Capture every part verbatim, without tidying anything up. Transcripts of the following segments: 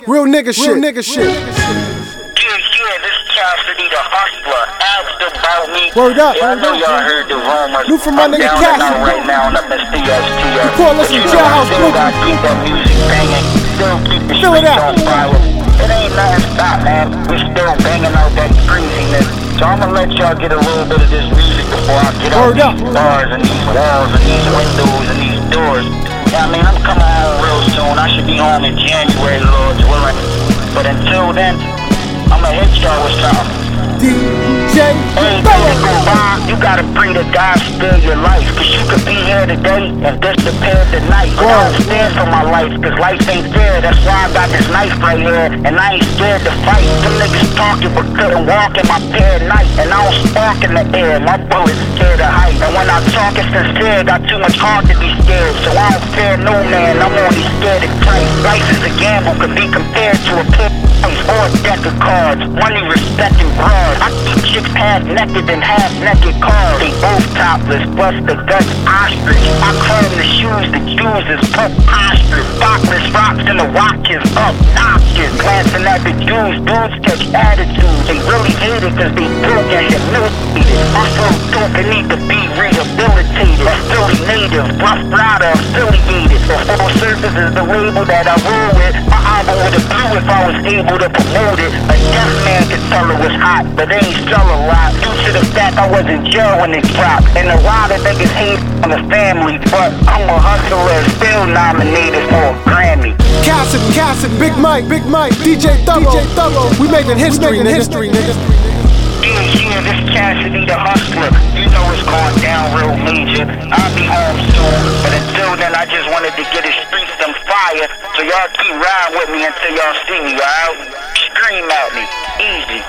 Real nigga shit. Real nigga shit. Yeah, yeah, this Cassidy the hustler asked about me. Word up. Yeah, I know y'all heard the rumors. New from my I'm nigga down Cassidy. and out right now on up in C S T S. You call us But a you know, jailhouse still boogie. gotta keep that music banging. Still keep the Fill it streets out. on fire. It ain't nothing stop, man. We still banging out that craziness. So I'ma let y'all get a little bit of this music before I get out Word up. these bars and these walls and these windows and these doors. Yeah, I mean, I'm coming home real soon. I should be home in January, Lord's willing. But until then, I'ma hit y'all with something. D J Hey, baby, go by, you gotta pray that God spare your life. Cause you could be here today and disappear tonight. But I don't stand for my life, cause life ain't fair. That's why I got this knife right here, and I ain't scared to fight. Them niggas talking but couldn't walk in my pair at night. And I don't spark in the air, my bullets scared of height. And when I talk it's sincere, got too much heart to be scared. So I don't fear no man, I'm only scared of Christ. Life is a gamble, could be compared to a pit or a deck of cards. Money, respect, and broad. I keep chicks half naked and half naked cars. They both topless, plus the guts ostrich. I call them the shoes, the Jews is up ostrich. Bockless rocks and the watches up notches. Glancing at the Jews, dudes catch attitudes. They really hate it cause they broke and humiliated. I feel dope and need to be rehabilitated. A Philly native, rough rider, affiliated. The full surface is the label that I roll with. My album would have blew if I was able to promote it. A deaf man could tell it was hot, but they ain't sell a lot. Due to the fact I was in jail when it dropped. And a lot of niggas hate on the family, but I'm a hustler, still nominated for a Grammy. Cassidy, Cassidy, Big Mike, Big Mike, D J Thorough, D J Thorough. We making history, we making history, niggas. Yeah, yeah, this Cassidy the hustler. You know it's going down real major. I'll be home soon, but until then, I just wanted to get the streets some fire. So y'all keep riding with me until y'all see me, alright? Scream at me, easy.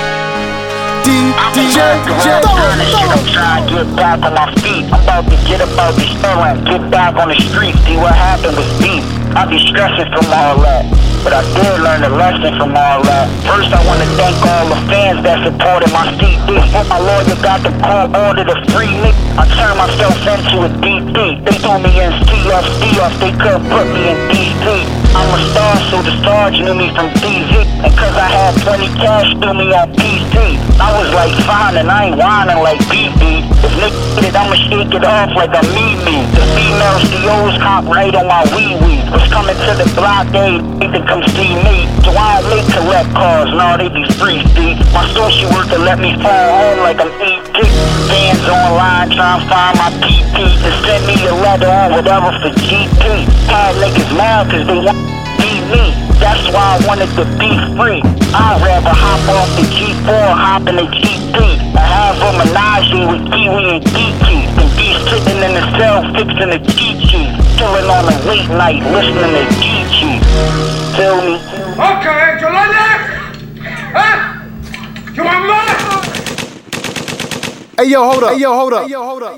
D J Thorough, I'm trying to get back on my feet. I'm about to get up out the store and get back on the street. See what happened was deep. I be stressing from all that, but I did learn a lesson from all that. First, I want to thank all the fans that supported my C D. Before my lawyer got the court order to free me, I turned myself into a D D. They threw me in C F C off, they couldn't put me in D C. I'm a star, so the stars knew me from D Z. And cause I had plenty cash, threw me on P C. I was like fine and I ain't whining like B B. If niggas get it, I'ma shake it off like a me-me. The female C Os hop right on my wee-wee. Was coming to the blockade, they to come see me. So I don't make collect cars, no, they be free, see. My social worker let me phone home like I'm E T. Fans online trying to find my P P. To send me a letter or whatever for G P. Had niggas mad cause they want to be me. That's why I wanted to be free. I'd rather hop off the G four, hop in the G P. I have a menage with Kiwi and Kiki. And be sitting in the cell fixing the Chi-Chi. Chilling on a late night listening to Chi-Chi. Feel me? Okay, you like that? Huh? You want more? Hey yo, hold up. Hey yo, hold up. Hey yo, hold up.